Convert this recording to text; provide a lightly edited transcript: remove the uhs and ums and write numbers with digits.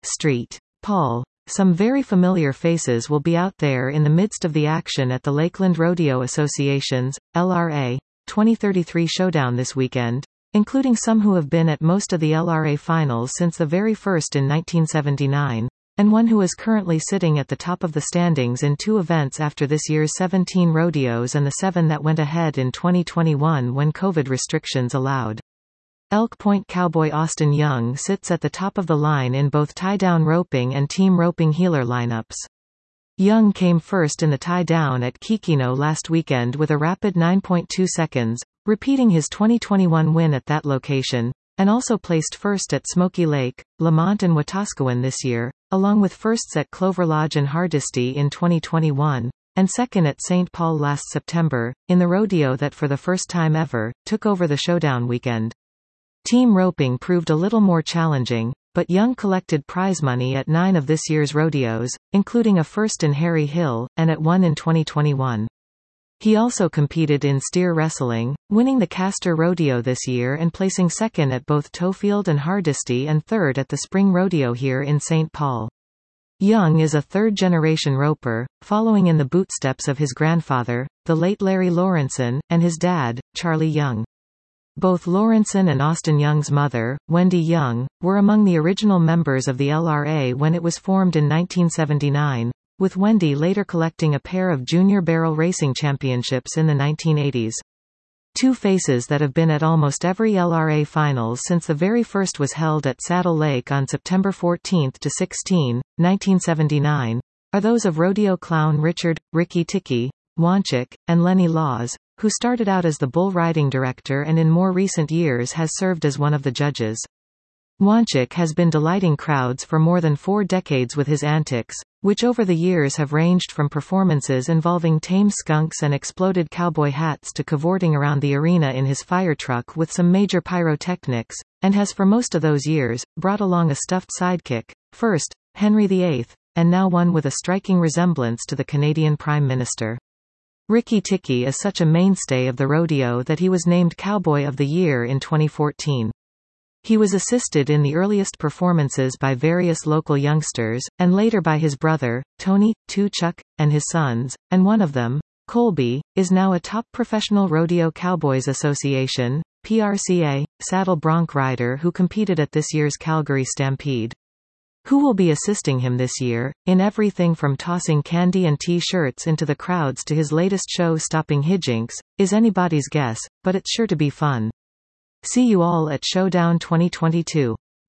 St. Paul. Some very familiar faces will be out there in the midst of the action at the Lakeland Rodeo Association's, LRA, 2033 showdown this weekend, including some who have been at most of the LRA finals since the very first in 1979, and one who is currently sitting at the top of the standings in 2 events after this year's 17 rodeos and the 7 that went ahead in 2021 when COVID restrictions allowed. Elk Point cowboy Austin Young sits at the top of the line in both tie-down roping and team roping heeler lineups. Young came first in the tie-down at Kikino last weekend with a rapid 9.2 seconds, repeating his 2021 win at that location, and also placed first at Smoky Lake, Lamont and Wetaskiwin this year, along with firsts at Clover Lodge and Hardisty in 2021, and second at St. Paul last September, in the rodeo that for the first time ever, took over the showdown weekend. Team roping proved a little more challenging, but Young collected prize money at 9 of this year's rodeos, including a first in Harry Hill, and at 1 in 2021. He also competed in steer wrestling, winning the Castor Rodeo this year and placing second at both Tofield and Hardisty and third at the Spring Rodeo here in St. Paul. Young is a third-generation roper, following in the bootsteps of his grandfather, the late Larry Lawrenson, and his dad, Charlie Young. Both Lawrenson and Austin Young's mother, Wendy Young, were among the original members of the LRA when it was formed in 1979, with Wendy later collecting a pair of junior barrel racing championships in the 1980s. 2 faces that have been at almost every LRA finals since the very first was held at Saddle Lake on September 14 to 16, 1979, are those of rodeo clown Richard, Ricky Ticky, Wanchik, and Lenny Laws, who started out as the bull riding director and in more recent years has served as one of the judges. Wanchik has been delighting crowds for more than 4 decades with his antics, which over the years have ranged from performances involving tame skunks and exploded cowboy hats to cavorting around the arena in his fire truck with some major pyrotechnics, and has for most of those years, brought along a stuffed sidekick, first, Henry VIII, and now one with a striking resemblance to the Canadian Prime Minister. Ricky Ticky is such a mainstay of the rodeo that he was named Cowboy of the Year in 2014. He was assisted in the earliest performances by various local youngsters, and later by his brother, Tony, Chuck, and his sons, and one of them, Colby, is now a top Professional Rodeo Cowboys Association, PRCA, saddle bronc rider who competed at this year's Calgary Stampede. Who will be assisting him this year, in everything from tossing candy and T-shirts into the crowds to his latest show stopping hijinks, is anybody's guess, but it's sure to be fun. See you all at Showdown 2022.